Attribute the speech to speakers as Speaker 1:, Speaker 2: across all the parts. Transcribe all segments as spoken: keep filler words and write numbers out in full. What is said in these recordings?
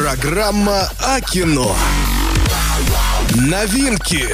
Speaker 1: Программа о кино. Новинки.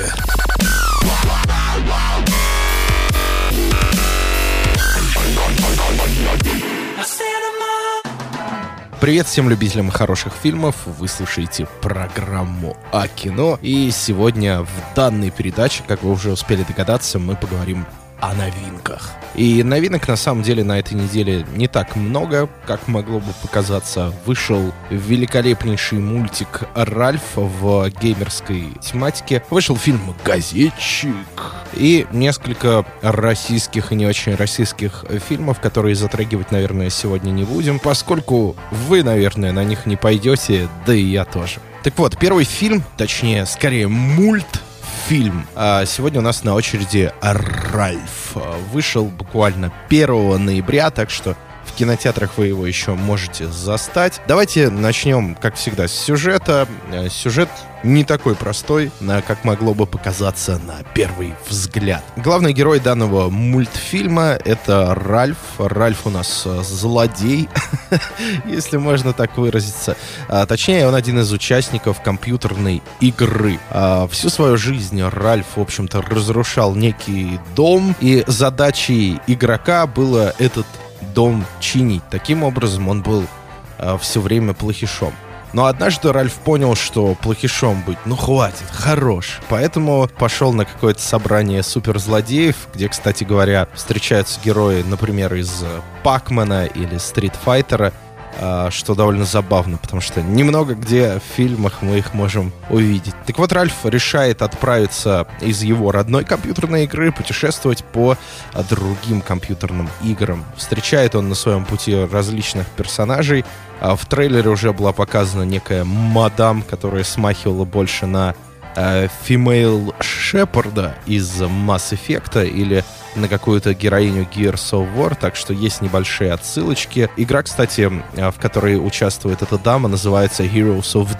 Speaker 2: Привет всем любителям хороших фильмов, вы слушаете программу о кино, и сегодня в данной передаче, как вы уже успели догадаться, мы поговорим о новинках. И новинок на самом деле на этой неделе не так много, как могло бы показаться. Вышел великолепнейший мультик «Ральф» в геймерской тематике. Вышел фильм «Газетчик». И несколько российских и не очень российских фильмов, которые затрагивать, наверное, сегодня не будем, поскольку вы, наверное, на них не пойдете, да и я тоже. Так вот, первый фильм, точнее, скорее мульт, фильм. А сегодня у нас на очереди «Ральф». Вышел буквально первого ноября, так что в кинотеатрах вы его еще можете застать. Давайте начнем, как всегда, с сюжета. Сюжет не такой простой, как могло бы показаться на первый взгляд. Главный герой данного мультфильма — это Ральф. Ральф у нас злодей, если можно так выразиться. А, точнее, он один из участников компьютерной игры. А, всю свою жизнь Ральф, в общем-то, разрушал некий дом, и задачей игрока было этот дом чинить. Таким образом, он был а, все время плохишом. Но однажды Ральф понял, что плохишом быть, ну хватит, хорош. Поэтому пошел на какое-то собрание суперзлодеев, где, кстати говоря, встречаются герои, например, из Пакмана или Стритфайтера, что довольно забавно, потому что немного где в фильмах мы их можем увидеть. Так вот, Ральф решает отправиться из его родной компьютерной игры путешествовать по другим компьютерным играм. Встречает он на своем пути различных персонажей. В трейлере уже была показана некая мадам, которая смахивала больше на Фимейл Шепарда из Mass Effect или на какую-то героиню Gears of War, так что есть небольшие отсылочки. Игра, кстати, в которой участвует эта дама, называется Heroes of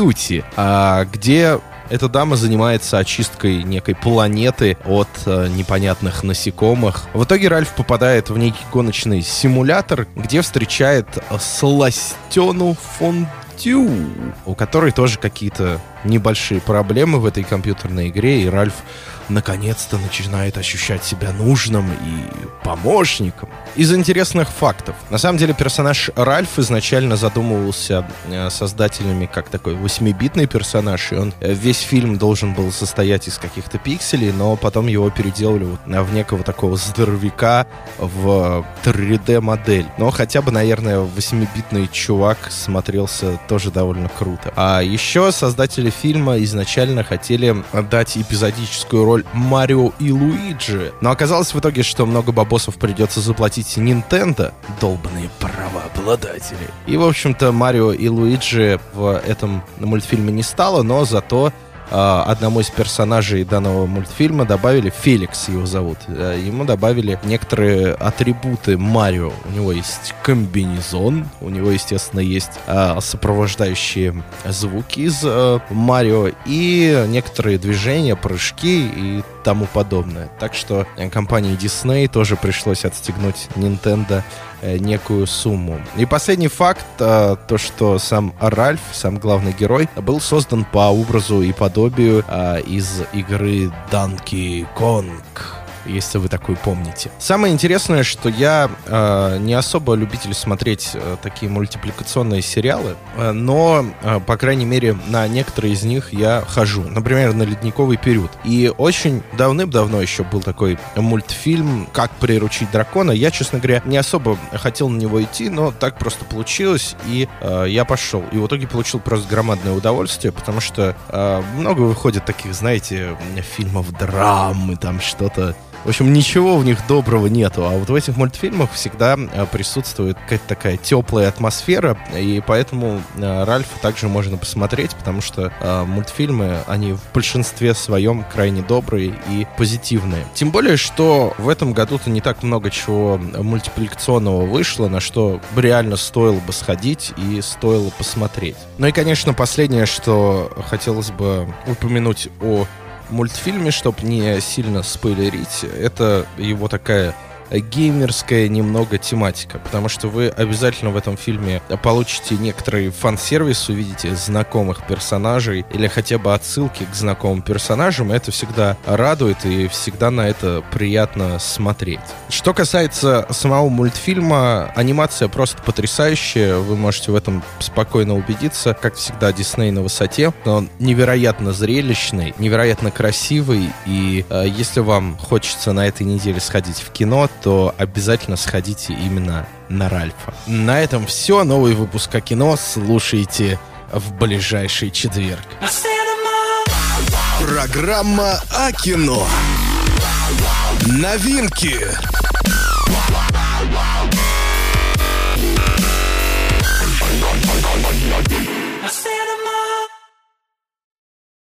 Speaker 2: Duty, где эта дама занимается очисткой некой планеты от э, непонятных насекомых. В итоге Ральф попадает в некий гоночный симулятор, где встречает Сластену Фондю, у которой тоже какие-то небольшие проблемы в этой компьютерной игре, и Ральф наконец-то начинает ощущать себя нужным и помощником. Из интересных фактов. На самом деле персонаж Ральф изначально задумывался создателями как такой восьмибитный персонаж, и он весь фильм должен был состоять из каких-то пикселей, но потом его переделали в некого такого здоровяка в три дэ-модель. Но хотя бы, наверное, восьмибитный чувак смотрелся тоже довольно круто. А еще создатели фильма изначально хотели дать эпизодическую роль Марио и Луиджи, но оказалось в итоге, что много бабосов придется заплатить Nintendo, долбаные правообладатели. И, в общем-то, Марио и Луиджи в этом мультфильме не стало, но зато одному из персонажей данного мультфильма добавили, Феликс его зовут, ему добавили некоторые атрибуты Марио. У него есть комбинезон, у него, естественно, есть а, сопровождающие звуки из а, Марио и некоторые движения, прыжки и тому подобное. Так что компании Disney тоже пришлось отстегнуть Nintendo некую сумму. И последний факт, то, что сам Ральф, сам главный герой, был создан по образу и подобию из игры Donkey Kong, если вы такую помните. Самое интересное, что я э, не особо любитель смотреть э, такие мультипликационные сериалы, э, но, э, по крайней мере, на некоторые из них я хожу. Например, на «Ледниковый период». И очень давным-давно еще был такой мультфильм «Как приручить дракона». Я, честно говоря, не особо хотел на него идти, но так просто получилось, и э, я пошел. И в итоге получил просто громадное удовольствие, потому что э, много выходит таких, знаете, фильмов драмы, там что-то. В общем, ничего в них доброго нету, а вот в этих мультфильмах всегда присутствует какая-то такая теплая атмосфера, и поэтому Ральфа также можно посмотреть, потому что мультфильмы, они в большинстве своем крайне добрые и позитивные. Тем более, что в этом году-то не так много чего мультипликационного вышло, на что реально стоило бы сходить и стоило посмотреть. Ну и, конечно, последнее, что хотелось бы упомянуть о мультфильме, чтобы не сильно спойлерить, это его такая геймерская немного тематика, потому что вы обязательно в этом фильме получите некоторый фан-сервис, увидите знакомых персонажей или хотя бы отсылки к знакомым персонажам. Это всегда радует и всегда на это приятно смотреть. Что касается самого мультфильма, анимация просто потрясающая, вы можете в этом спокойно убедиться. Как всегда, Дисней на высоте. Он невероятно зрелищный, невероятно красивый, и э, если вам хочется на этой неделе сходить в кино, то обязательно сходите именно на Ральфа. На этом все. Новый выпуск о кино слушайте в ближайший четверг.
Speaker 1: Программа о кино. Новинки.